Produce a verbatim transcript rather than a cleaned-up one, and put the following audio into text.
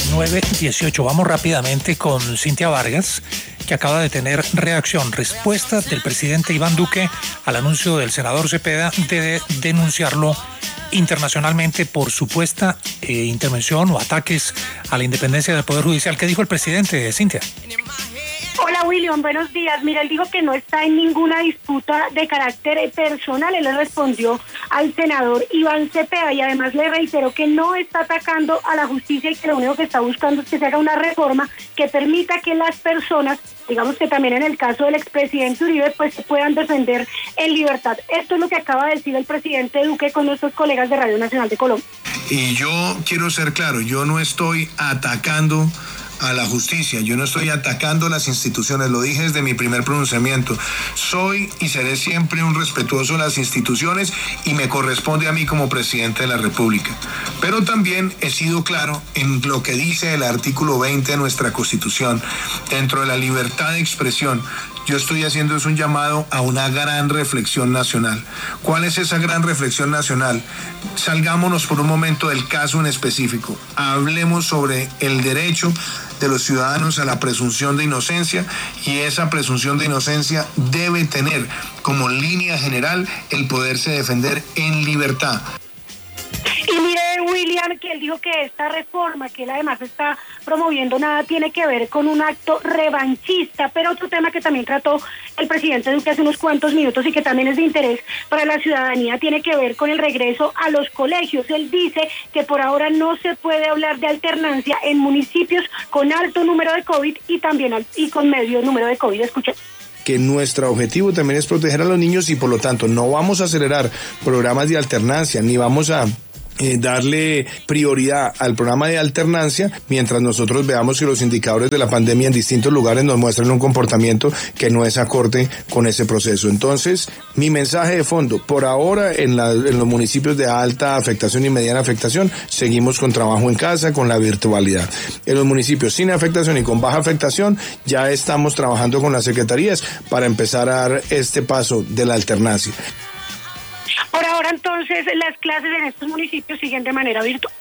nueve dieciocho. Vamos rápidamente con Cintia Vargas, que acaba de tener reacción, respuesta del presidente Iván Duque al anuncio del senador Cepeda de denunciarlo internacionalmente por supuesta eh, intervención o ataques a la independencia del Poder Judicial. ¿Qué dijo el presidente, Cintia? Hola William, buenos días. Mira, él dijo que no está en ninguna disputa de carácter personal. Él le respondió al senador Iván Cepeda y además le reiteró que no está atacando a la justicia y que lo único que está buscando es que se haga una reforma que permita que las personas, digamos que también en el caso del expresidente Uribe, pues se puedan defender en libertad. Esto es lo que acaba de decir el presidente Duque con nuestros colegas de Radio Nacional de Colombia. Y yo quiero ser claro, yo no estoy atacando a la justicia, yo no estoy atacando las instituciones, lo dije desde mi primer pronunciamiento. Soy y seré siempre un respetuoso de las instituciones y me corresponde a mí como presidente de la República. Pero también he sido claro en lo que dice el artículo veinte de nuestra Constitución. Dentro de la libertad de expresión, yo estoy haciendo es un llamado a una gran reflexión nacional. ¿Cuál es esa gran reflexión nacional? Salgámonos por un momento del caso en específico. Hablemos sobre el derecho de los ciudadanos a la presunción de inocencia, y esa presunción de inocencia debe tener como línea general el poderse defender en libertad. Y mire, William, que él dijo que esta reforma que él además está promoviendo nada tiene que ver con un acto revanchista, pero otro tema que también trató el presidente Duque hace unos cuantos minutos y que también es de interés para la ciudadanía tiene que ver con el regreso a los colegios. Él dice que por ahora no se puede hablar de alternancia en municipios con alto número de COVID y también al, y con medio número de COVID. Escuchen. Que nuestro objetivo también es proteger a los niños y por lo tanto no vamos a acelerar programas de alternancia ni vamos a Eh, darle prioridad al programa de alternancia mientras nosotros veamos que los indicadores de la pandemia en distintos lugares nos muestran un comportamiento que no es acorde con ese proceso. Entonces, mi mensaje de fondo, por ahora en, la, en los municipios de alta afectación y mediana afectación, seguimos con trabajo en casa, con la virtualidad. En los municipios sin afectación y con baja afectación, ya estamos trabajando con las secretarías para empezar a dar este paso de la alternancia. Por ahora, entonces, las clases en estos municipios siguen de manera virtual.